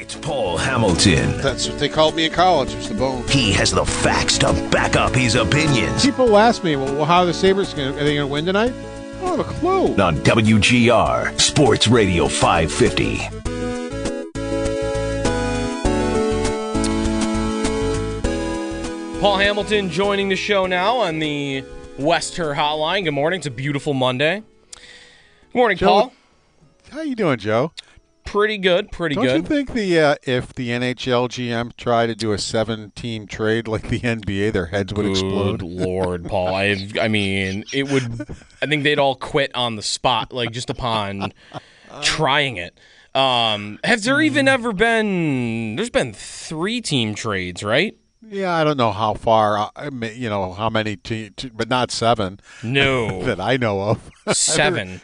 It's Paul Hamilton. That's what they called me in college, was the bone. He has the facts to back up his opinions. People ask me, well, how are the Sabres going to, are they going to win tonight? I don't have a clue. On WGR, Sports Radio 550. Paul Hamilton joining the show now on the Wester Hotline. Good morning. It's a beautiful Monday. Good morning, Joe, Paul. How you doing, Joe? Pretty good. Don't you think if the NHL GM tried to do a 7-team trade like the NBA, their heads would explode? Good Lord, Paul. I mean, it would. I think they'd all quit on the spot, like just upon trying it. Has there even ever been? There's been 3-team trades, right? Yeah, I don't know how far. How many, but not 7. No, that I know of. 7.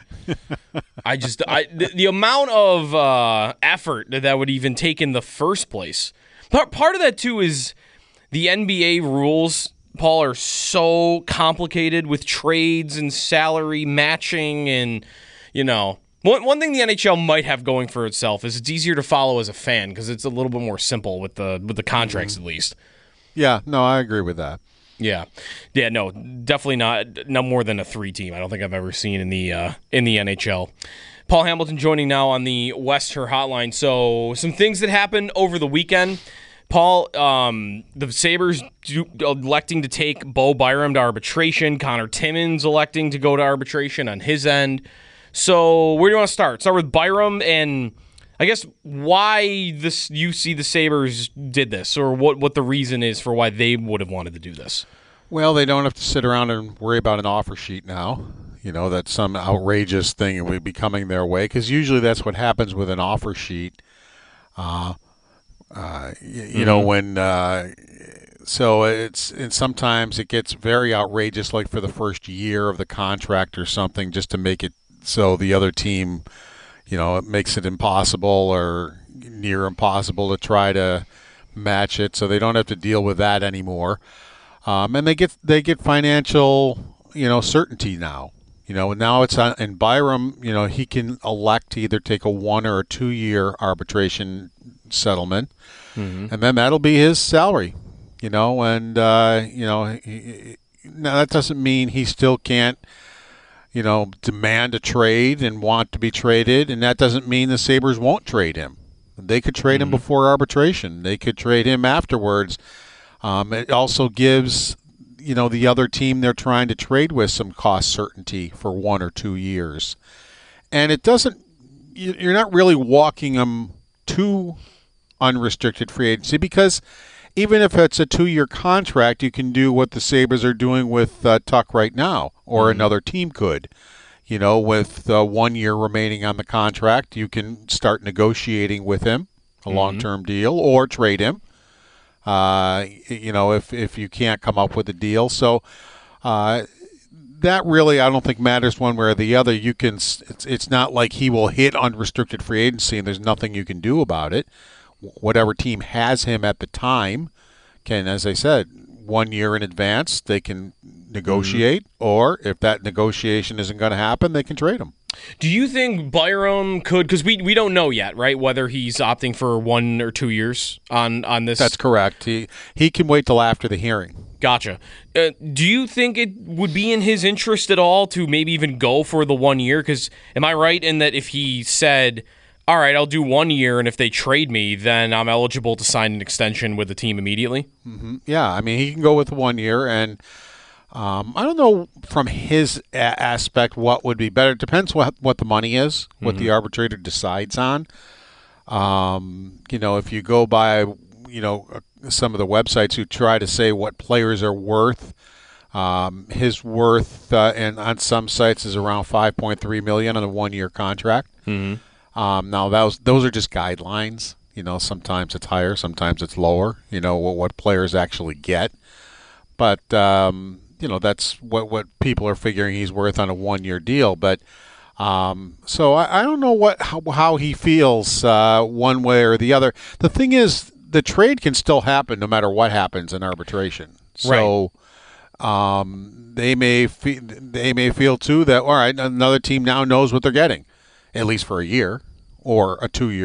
The amount of effort that would even take in the first place. Part of that too is the NBA rules, Paul, are so complicated with trades and salary matching, and one thing the NHL might have going for itself is it's easier to follow as a fan because it's a little bit more simple with the contracts at least. Yeah, no, I agree with that. Yeah, no, definitely not. No more than a 3-team. I don't think I've ever seen in the NHL. Paul Hamilton joining now on the Wester Hotline. So some things that happened over the weekend. Paul, the Sabres electing to take Bo Byram to arbitration. Connor Timmins electing to go to arbitration on his end. So where do you want to start? Start with Byram and I guess why you see the Sabres did this, or what the reason is for why they would have wanted to do this. Well, they don't have to sit around and worry about an offer sheet now. That some outrageous thing will be coming their way, because usually that's what happens with an offer sheet. So and sometimes it gets very outrageous, like for the first year of the contract or something, just to make it so the other team, it makes it impossible or near impossible to try to match it, so they don't have to deal with that anymore. And they get financial, certainty now. Now it's on, and Byram, he can elect to either take a 1 or a 2-year arbitration settlement, and then that'll be his salary. Now that doesn't mean he still can't, demand a trade and want to be traded, and that doesn't mean the Sabres won't trade him. They could trade him before arbitration. They could trade him afterwards. It also gives, the other team they're trying to trade with some cost certainty for 1 or 2 years. And it doesn't, you're not really walking them to unrestricted free agency, because even if it's a 2-year contract, you can do what the Sabres are doing with Tuck right now, or another team could. With 1 year remaining on the contract, you can start negotiating with him a long-term deal, or trade him. If you can't come up with a deal. So that really, I don't think, matters one way or the other. You can. It's not like he will hit unrestricted free agency and there's nothing you can do about it. Whatever team has him at the time can, as I said, 1 year in advance, they can negotiate, or if that negotiation isn't going to happen, they can trade him. Do you think Byram could, because we don't know yet, right, whether he's opting for 1 or 2 years on this? That's correct. He can wait till after the hearing. Gotcha. Do you think it would be in his interest at all to maybe even go for the 1 year? Because am I right in that if he said, all right, I'll do 1 year, and if they trade me, then I'm eligible to sign an extension with the team immediately? Mm-hmm. Yeah, I mean, he can go with 1 year, and I don't know from his aspect what would be better. It depends what the money is, what the arbitrator decides on. If you go by, some of the websites who try to say what players are worth, his worth and on some sites is around $5.3 million on a 1 year contract. Now those are just guidelines. Sometimes it's higher, sometimes it's lower. What players actually get, but that's what people are figuring he's worth on a 1 year deal. But so I don't know how he feels one way or the other. The thing is, the trade can still happen no matter what happens in arbitration. So they may feel too that, all right, another team now knows what they're getting, at least for a year or a 2 year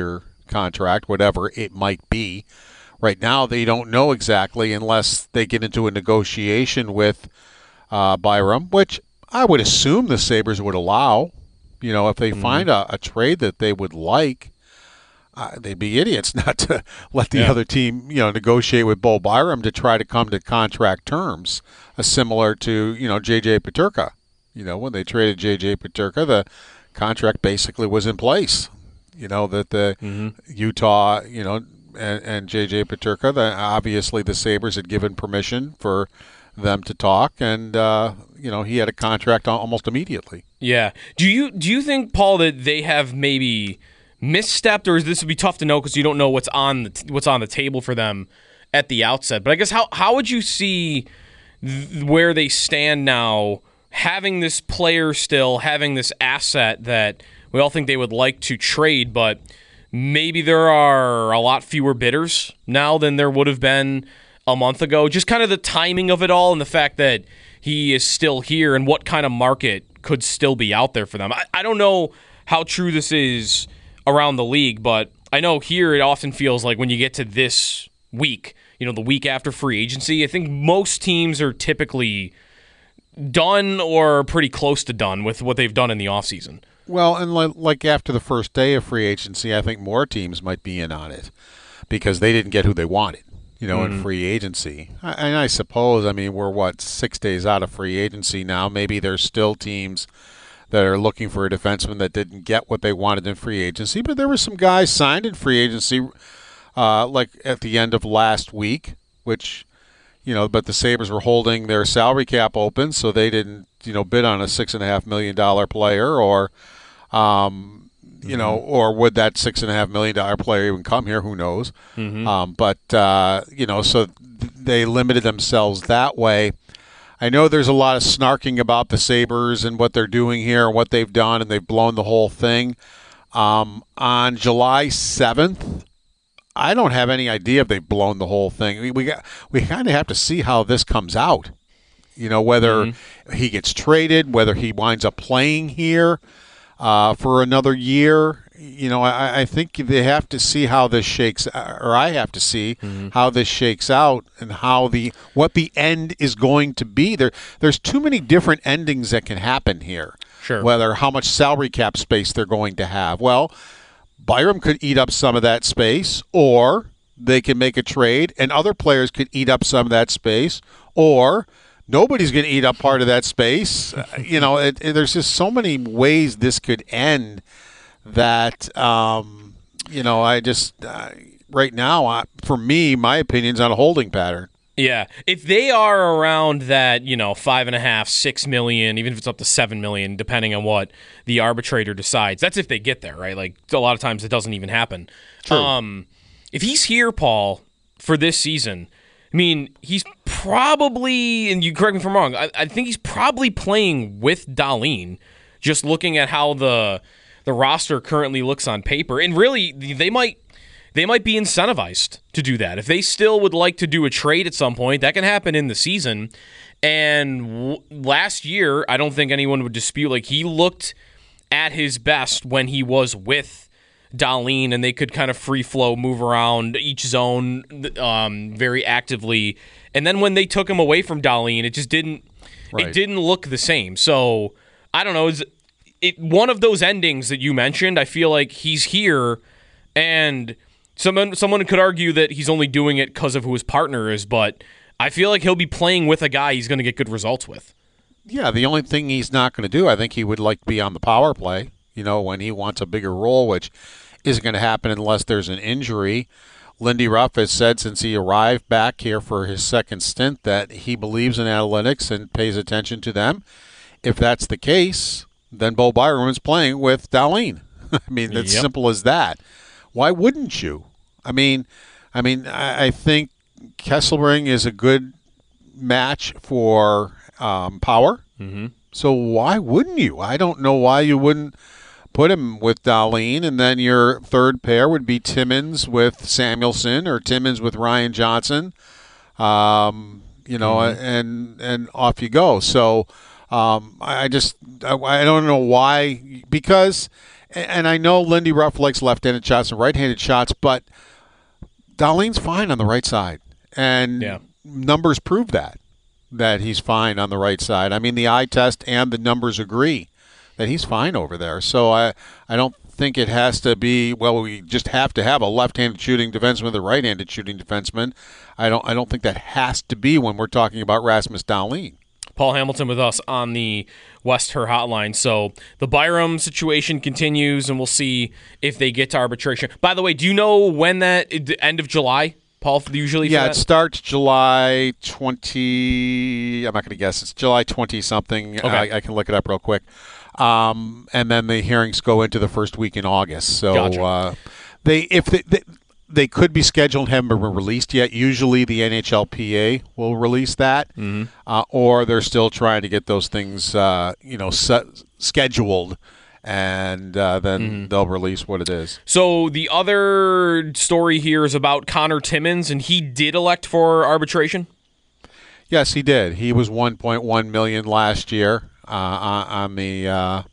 contract, whatever it might be. Right now, they don't know exactly unless they get into a negotiation with Byram, which I would assume the Sabres would allow. If they find a trade that they would like, they'd be idiots not to let the other team, negotiate with Bo Byram to try to come to contract terms, similar to, J.J. Peterka. When they traded J.J. Peterka, the contract basically was in place. That the Utah, and J.J. Peterka, obviously the Sabres had given permission for them to talk, and he had a contract almost immediately. Yeah. Do you think, Paul, that they have maybe misstepped, or this would be tough to know because you don't know what's on the table for them at the outset? But I guess how would you see where they stand now, having this player still, having this asset that we all think they would like to trade, but maybe there are a lot fewer bidders now than there would have been a month ago? Just kind of the timing of it all and the fact that he is still here and what kind of market could still be out there for them. I don't know how true this is around the league, but I know here it often feels like when you get to this week, the week after free agency, I think most teams are typically done or pretty close to done with what they've done in the offseason. Well, and like after the first day of free agency, I think more teams might be in on it because they didn't get who they wanted, in free agency. And I suppose, we're 6 days out of free agency now. Maybe there's still teams that are looking for a defenseman that didn't get what they wanted in free agency. But there were some guys signed in free agency, like at the end of last week, which, but the Sabres were holding their salary cap open, so they didn't, bid on a $6.5 million player, or, or would that $6.5 million player even come here? Who knows? So they limited themselves that way. I know there's a lot of snarking about the Sabres and what they're doing here and what they've done, and they've blown the whole thing. On July 7th, I don't have any idea if they've blown the whole thing. We kind of have to see how this comes out. Whether he gets traded, whether he winds up playing here for another year. I think they have to see how this shakes, or I have to see how this shakes out and what the end is going to be. There's too many different endings that can happen here. Sure. Whether how much salary cap space they're going to have. Well, Byram could eat up some of that space, or they can make a trade, and other players could eat up some of that space, or nobody's going to eat up part of that space. There's just so many ways this could end that, I just right now, for me, my opinion's on a holding pattern. Yeah, if they are around that, $5.5, $6 million, even if it's up to $7 million, depending on what the arbitrator decides. That's if they get there, right? Like a lot of times it doesn't even happen. True. If he's here, Paul, for this season, he's probably, and you correct me if I'm wrong, I think he's probably playing with Dahlin, just looking at how the roster currently looks on paper. And really, they might be incentivized to do that. If they still would like to do a trade at some point, that can happen in the season. And last year, I don't think anyone would dispute, he looked at his best when he was with Dahlin, and they could kind of free flow, move around each zone very actively. And then when they took him away from Dahlin, it just didn't look the same. So I don't know. One of those endings that you mentioned, I feel like he's here, and someone could argue that he's only doing it because of who his partner is, but I feel like he'll be playing with a guy he's going to get good results with. Yeah, the only thing he's not going to do, I think he would like to be on the power play, when he wants a bigger role, which isn't going to happen unless there's an injury. Lindy Ruff has said since he arrived back here for his second stint that he believes in analytics and pays attention to them. If that's the case, then Bo Byram is playing with Dahlin. It's simple as that. Why wouldn't you? I think Kesselring is a good match for power. Mm-hmm. So why wouldn't you? I don't know why you wouldn't put him with Dahlin, and then your third pair would be Timmins with Samuelson or Timmins with Ryan Johnson. And off you go. So I don't know why, because and I know Lindy Ruff likes left-handed shots and right-handed shots, but Dahlin's fine on the right side. And numbers prove that he's fine on the right side. I mean, the eye test and the numbers agree that he's fine over there. So I don't think it has to be, well, we just have to have a left-handed shooting defenseman with a right-handed shooting defenseman. I don't think that has to be when we're talking about Rasmus Dahlin. Paul Hamilton with us on the West Her Hotline. So the Byram situation continues, and we'll see if they get to arbitration. By the way, do you know when the end of July, Paul, usually? Yeah, it starts July 20. I'm not going to guess. It's July 20-something. Okay. I can look it up real quick. And then the hearings go into the first week in August. So Gotcha. They could be scheduled and haven't been released yet. Usually the NHLPA will release that, or they're still trying to get those things scheduled, and then they'll release what it is. So the other story here is about Connor Timmins, and he did elect for arbitration? Yes, he did. He was $1.1 million last year on the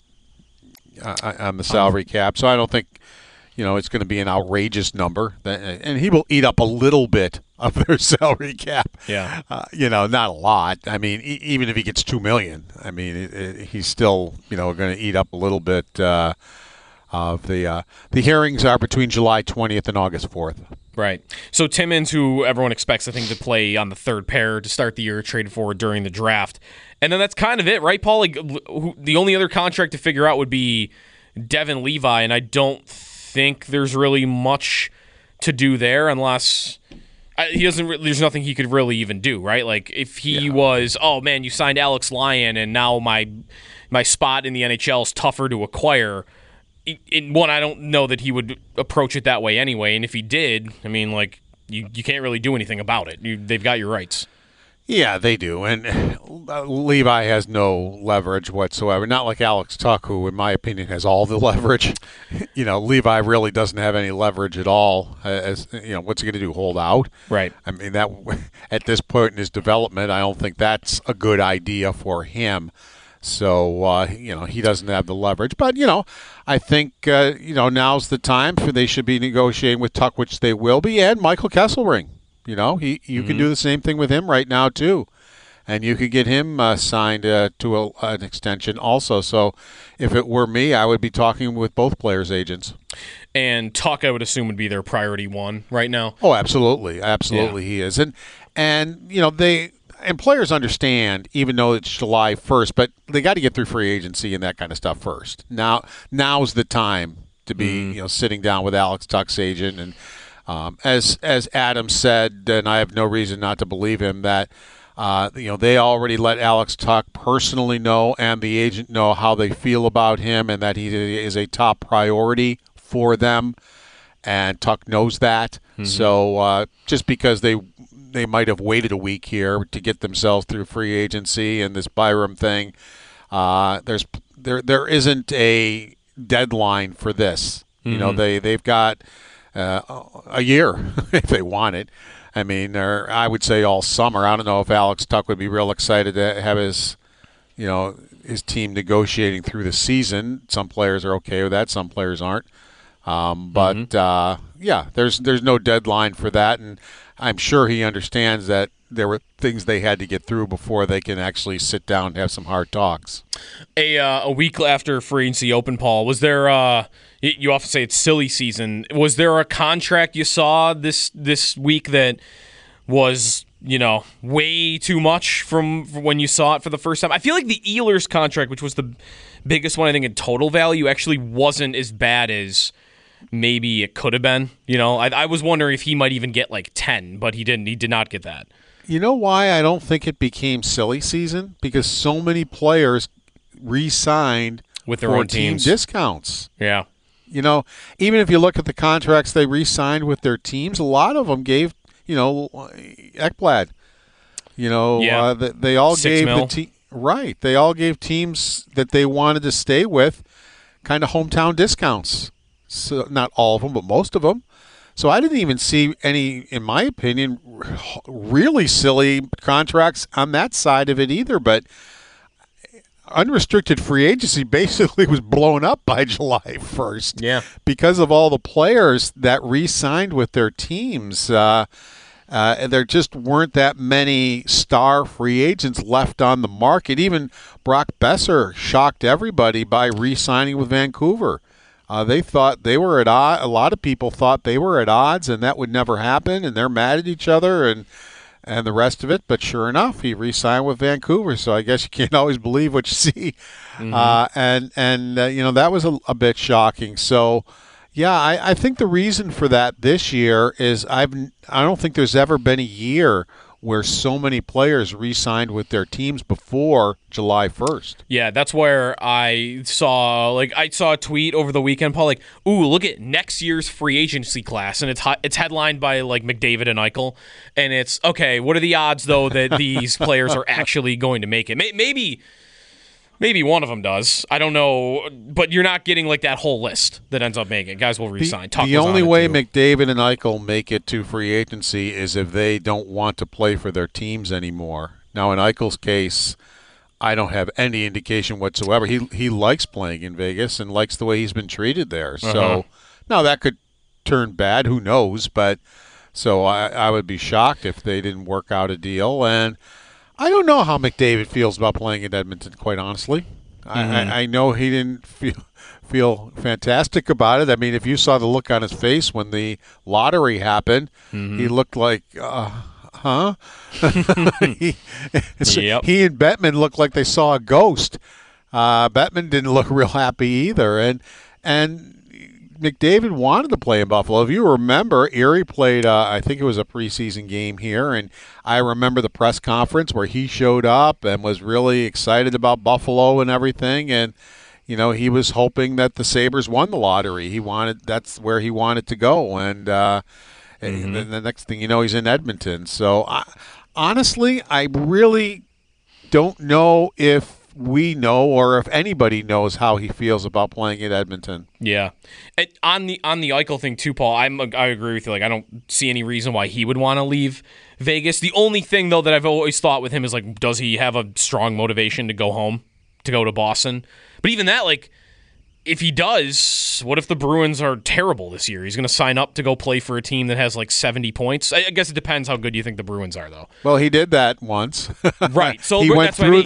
salary cap. So I don't think it's going to be an outrageous number, and he will eat up a little bit of their salary cap. Yeah, not a lot. I mean, even if he gets $2 million, I mean, he's still going to eat up a little bit of the hearings are between July 20th and August 4th. Right. So Timmins, who everyone expects, I think, to play on the third pair to start the year, traded for during the draft. And then that's kind of it, right, Paul? Like, the only other contract to figure out would be Devin Levi, and I don't think there's really much to do there unless he doesn't. There's nothing he could really even do, right? Like, if he was, oh, man, you signed Alex Lyon, and now my spot in the NHL is tougher to acquire. I don't know that he would approach it that way anyway. And if he did, I mean, like, you can't really do anything about it. They've got your rights. Yeah, they do. And Levi has no leverage whatsoever. Not like Alex Tuch, who, in my opinion, has all the leverage. Levi really doesn't have any leverage at all. What's he going to do? Hold out? Right. I mean, that at this point in his development, I don't think that's a good idea for him. So, he doesn't have the leverage. But, I think, now's the time they should be negotiating with Tuch, which they will be, and Michael Kesselring. You can do the same thing with him right now, too. And you could get him signed to an extension also. So if it were me, I would be talking with both players' agents. And Tuch, I would assume, would be their priority one right now. Oh, absolutely. Absolutely, he is. And players understand, even though it's July 1st, but they got to get through free agency and that kind of stuff first. Now's the time to be sitting down with Alex Tuch's agent. And as Adam said, and I have no reason not to believe him, that they already let Alex Tuch personally know and the agent know how they feel about him and that he is a top priority for them. And Tuch knows that. So just because they might have waited a week here to get themselves through free agency and this Byram thing, there isn't a deadline for this. They've got a year if they want it. I mean, I would say all summer. I don't know if Alex Tuch would be real excited to have his team negotiating through the season. Some players are okay with that. Some players aren't. There's no deadline for that, and I'm sure he understands that there were things they had to get through before they can actually sit down and have some hard talks. A week after free agency open, Paul, was there? You often say it's silly season. Was there a contract you saw this week that was way too much from when you saw it for the first time? I feel like the Ehlers contract, which was the biggest one, I think in total value, actually wasn't as bad as maybe it could have been. I was wondering if he might even get like 10, but he didn't. He did not get that. You know why I don't think it became silly season? Because so many players re-signed with their own team teams discounts. Yeah. Even if you look at the contracts they re-signed with their teams, a lot of them gave, Ekblad. They all $6 gave million. the team. Right. They all gave teams that they wanted to stay with kind of hometown discounts. So not all of them, but most of them. So I didn't even see any, in my opinion, really silly contracts on that side of it either. But unrestricted free agency basically was blown up by July 1st. Yeah. Because of all the players that re-signed with their teams. There just weren't that many star free agents left on the market. Even Brock Besser shocked everybody by re-signing with Vancouver. They thought they were at odds. A lot of people thought they were at odds, and that would never happen, and they're mad at each other and the rest of it. But sure enough, he re-signed with Vancouver. So I guess you can't always believe what you see. Mm-hmm. That was a bit shocking. So. Yeah, I think the reason for that this year is I don't think there's ever been a year where so many players re-signed with their teams before July 1st. Yeah, that's where I saw a tweet over the weekend, Paul, like, ooh, look at next year's free agency class, and it's headlined by like McDavid and Eichel, and it's okay. What are the odds though that these players are actually going to make it? Maybe one of them does. I don't know, but you're not getting like that whole list that ends up making it. Guys will resign. The only way McDavid and Eichel make it to free agency is if they don't want to play for their teams anymore. Now, in Eichel's case, I don't have any indication whatsoever. He likes playing in Vegas and likes the way he's been treated there. So now that could turn bad. Who knows? But so I would be shocked if they didn't work out a deal. And I don't know how McDavid feels about playing in Edmonton, quite honestly. I know he didn't feel fantastic about it. I mean, if you saw the look on his face when the lottery happened, he looked like, huh? He and Bettman looked like they saw a ghost. Bettman didn't look real happy either. And McDavid wanted to play in Buffalo. If you remember, Erie played, I think it was a preseason game here, and I remember the press conference where he showed up and was really excited about Buffalo and everything, and he was hoping that the Sabres won the lottery. That's where he wanted to go, and the next thing you know, he's in Edmonton. So, honestly, I really don't know if we know or if anybody knows how he feels about playing at Edmonton. Yeah. And on the Eichel thing too, Paul, I agree with you. Like, I don't see any reason why he would want to leave Vegas. The only thing though that I've always thought with him is like, does he have a strong motivation to go home, to go to Boston? But even that, like, if he does, what if the Bruins are terrible this year? He's going to sign up to go play for a team that has like 70 points. I guess it depends how good you think the Bruins are, though. Well, he did that once. Right. So he went through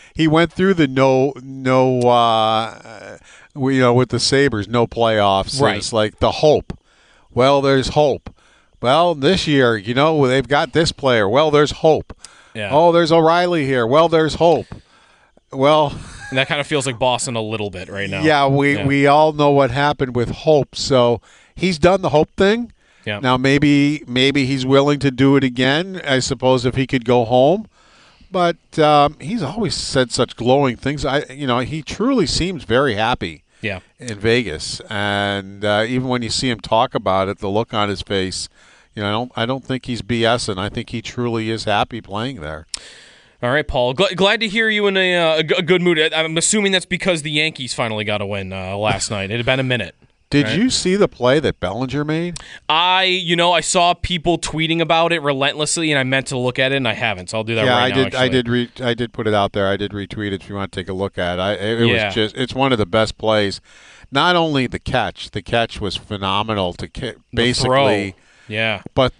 with the Sabres, no playoffs. Right. It's like the hope. Well, there's hope. Well, this year, they've got this player. Well, there's hope. Yeah. Oh, there's O'Reilly here. Well, there's hope. Well, and that kind of feels like Boston a little bit right now. Yeah, we all know what happened with hope. So he's done the hope thing. Yeah. Now maybe he's willing to do it again, I suppose, if he could go home. But he's always said such glowing things. He truly seems very happy. Yeah. In Vegas, and even when you see him talk about it, the look on his face, I don't think he's BSing. I think he truly is happy playing there. All right, Paul. Glad to hear you in a good mood. I'm assuming that's because the Yankees finally got a win last night. It had been a minute. Did you see the play that Bellinger made? I saw people tweeting about it relentlessly, and I meant to look at it, and I haven't. So I'll do that right now. I did put it out there. I did retweet it if you want to take a look at it. It's one of the best plays. Not only the catch was phenomenal basically, yeah, but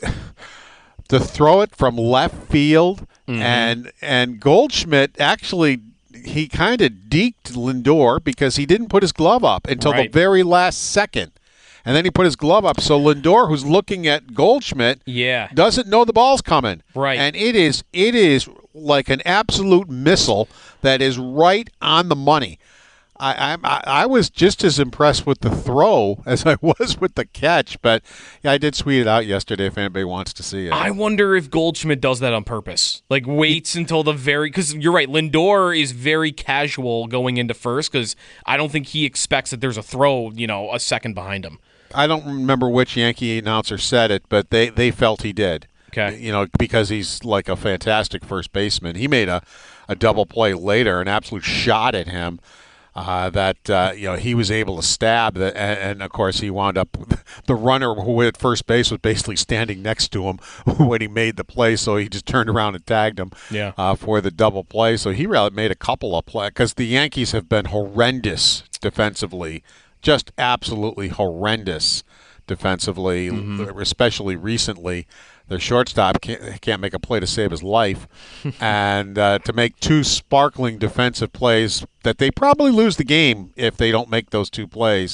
to throw it from left field, and Goldschmidt actually. He kind of deked Lindor because he didn't put his glove up until the very last second. And then he put his glove up. So Lindor, who's looking at Goldschmidt, doesn't know the ball's coming. Right. And it is like an absolute missile that is right on the money. I was just as impressed with the throw as I was with the catch, but I did tweet it out yesterday if anybody wants to see it. I wonder if Goldschmidt does that on purpose, like waits until because you're right, Lindor is very casual going into first because I don't think he expects that there's a throw, a second behind him. I don't remember which Yankee announcer said it, but they felt he did. Okay. Because he's like a fantastic first baseman. He made a double play later, an absolute shot at him. he was able to stab, and of course he wound up, the runner who at first base was basically standing next to him when he made the play, so he just turned around and tagged him for the double play. So he really made a couple of plays, because the Yankees have been horrendous defensively, just absolutely horrendous defensively, especially recently. Their shortstop can't make a play to save his life. And to make two sparkling defensive plays that they probably lose the game if they don't make those two plays.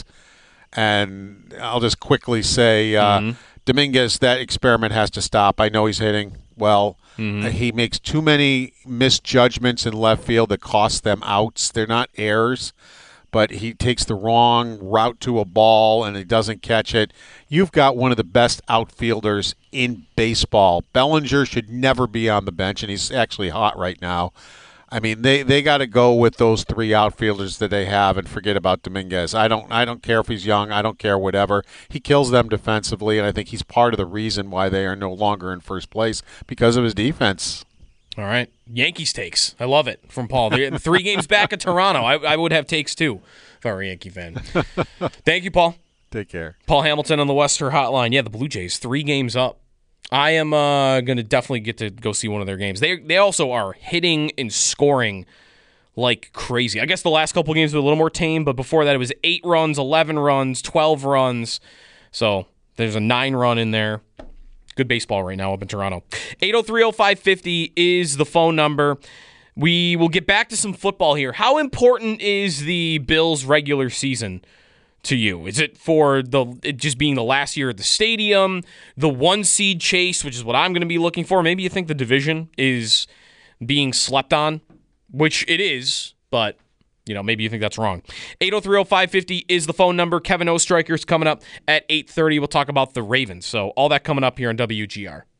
And I'll just quickly say, Dominguez, that experiment has to stop. I know he's hitting well. He makes too many misjudgments in left field that cost them outs. They're not errors, but he takes the wrong route to a ball and he doesn't catch it. You've got one of the best outfielders in baseball. Bellinger should never be on the bench, and he's actually hot right now. I mean, they got to go with those three outfielders that they have and forget about Dominguez. I don't care if he's young. I don't care whatever. He kills them defensively, and I think he's part of the reason why they are no longer in first place, because of his defense. All right. Yankees takes. I love it from Paul. They're 3 games back at Toronto. I would have takes too if I were a Yankee fan. Thank you, Paul. Take care. Paul Hamilton on the Western Hotline. Yeah, the Blue Jays, 3 games up. I am going to definitely get to go see one of their games. They also are hitting and scoring like crazy. I guess the last couple games were a little more tame, but before that it was 8 runs, 11 runs, 12 runs. So there's a 9 run in there. Good baseball right now up in Toronto. 803-0550 is the phone number. We will get back to some football here. How important is the Bills' regular season to you? Is it for it just being the last year at the stadium, the 1-seed chase, which is what I'm going to be looking for? Maybe you think the division is being slept on, which it is, but maybe you think that's wrong. 803-0550 is the phone number. Kevin Oestreicher's coming up at 8:30. We'll talk about the Ravens. So all that coming up here on WGR.